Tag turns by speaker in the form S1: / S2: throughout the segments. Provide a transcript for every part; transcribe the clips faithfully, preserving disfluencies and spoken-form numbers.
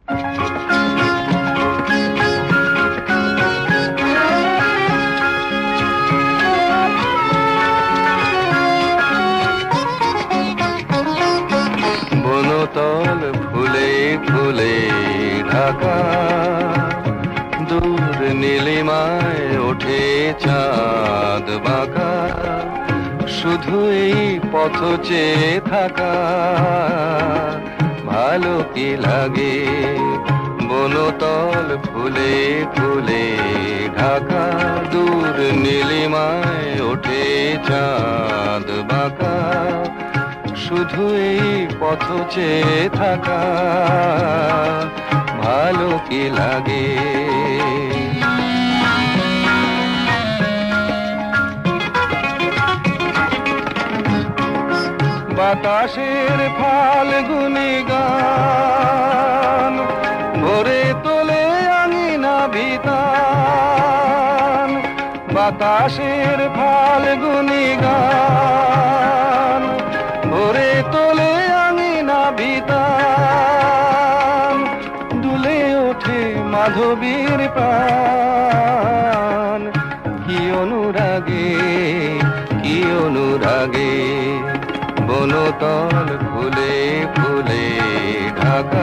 S1: বনতল ফুলে ফুলে ঢাকা, দূর নীলিমায় ওঠে চাঁদ বাঁকা, শুধু এই পথ চেয়ে থাকা ভালো কি লাগে। বনতল ফুলে ফুলে ঢাকা, দূর নীলিমায় ওঠে চাঁদ বাঁকা, শুধু এই পথ চেয়ে থাকা ভালো কি লাগে। বাতাসের ফাল্গুনি গান ভরে তোলে আঙিনা ভিতান, বাতাসের ফাল্গুনি গান ভরে তোলে আঙিনা ভিতান, দুলে ওঠে মাধবীর প্রাণ, কি অনুরাগে কি অনুরাগে। বনতল ফুলে ফুলে ঢাকা,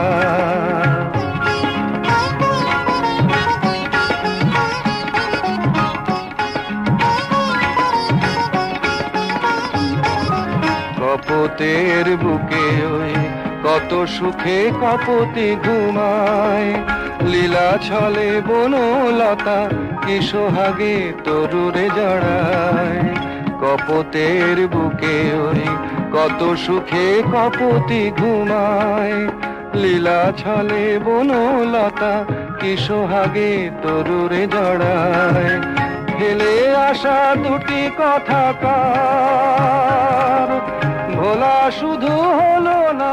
S1: কপোতের বুকে ওই কত সুখে কপোতি ঘুমায়, লীলা ছলে বনলতা কি সোহাগে তরুরে জড়ায়। কপোতের বুকে ওই কত সুখে কপোতি ঘুমায়, লীলা ছলে বনলতা কি সোহাগে তরুরে জড়ায়। ফেলে আসা দুটি কথা কার ভোলা শুধু হলো না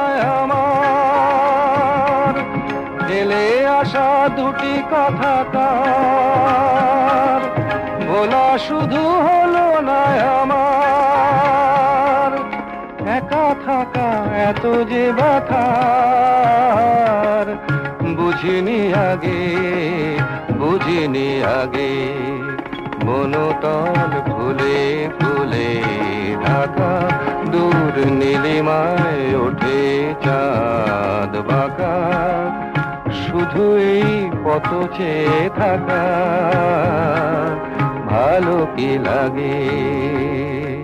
S1: আমার, ফেলে আসা দুটি কথা কার ভোলা শুধু হলো না আমার। একা থাকা এত যে ব্যথার বুঝিনি আগে বুঝিনি আগে। বনতল ফুলে ফুলে ঢাকা, দূর নীলিমায় ওঠে চাঁদ বাঁকা, শুধু এই পথ চেয়ে থাকা ভালো কি লাগে।